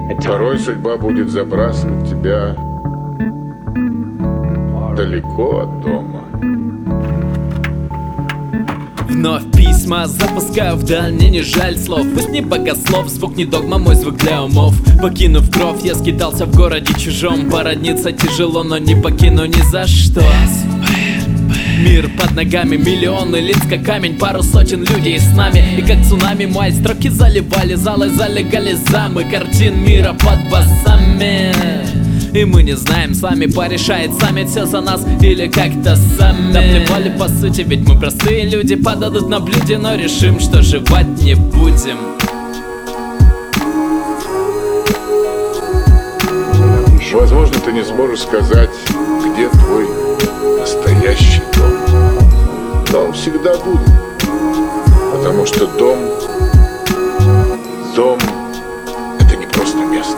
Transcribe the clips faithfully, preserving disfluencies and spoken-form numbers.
Порой судьба будет забрасывать тебя далеко от дома. Вновь письма запускаю вдаль, мне не жаль слов. Пусть не богослов, звук не догма, мой звук для умов. Покинув кровь, я скитался в городе чужом. Породниться тяжело, но не покину ни за что. Мир под ногами, миллионы лиц как камень, пару сотен людей с нами. И как цунами мои строки заливали залы, залегали замы картин мира под басами. И мы не знаем, сами порешает сами все за нас или как-то сами. Да плевали по сути, ведь мы простые люди. Подадут на блюде, но решим, что жевать не будем. Возможно, ты не сможешь сказать, где твой настоящий дом. Но он всегда будет. Потому что дом Дом — это не просто место.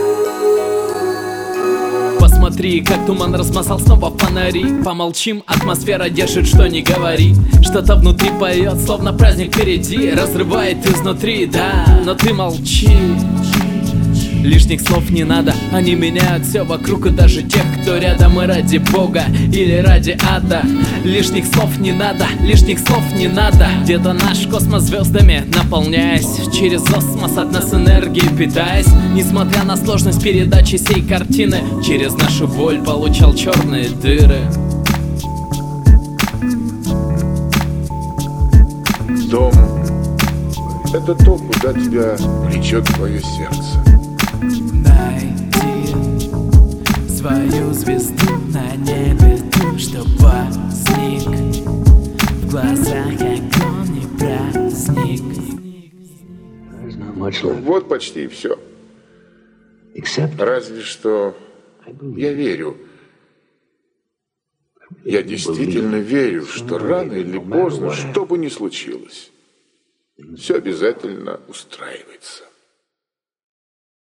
Посмотри, как туман размазал снова фонари. Помолчим, атмосфера держит, что не говори. Что-то внутри поет, словно праздник впереди. Разрывает изнутри, да, но ты молчи. Лишних слов не надо, они меняют все вокруг. И даже тех, кто рядом, и ради Бога или ради ада. Лишних слов не надо, лишних слов не надо. Где-то наш космос звездами наполняясь, через осмос от нас энергии питаясь. Несмотря на сложность передачи сей картины, через нашу боль получал черные дыры. Дом — это то, куда тебя влечет твое сердце. Найди свою звезду на небе, ту, что возник в глазах, огонь и праздник. Вот почти и все. Разве что я верю. Я действительно верю, что рано или поздно, что бы ни случилось, все обязательно устраивается.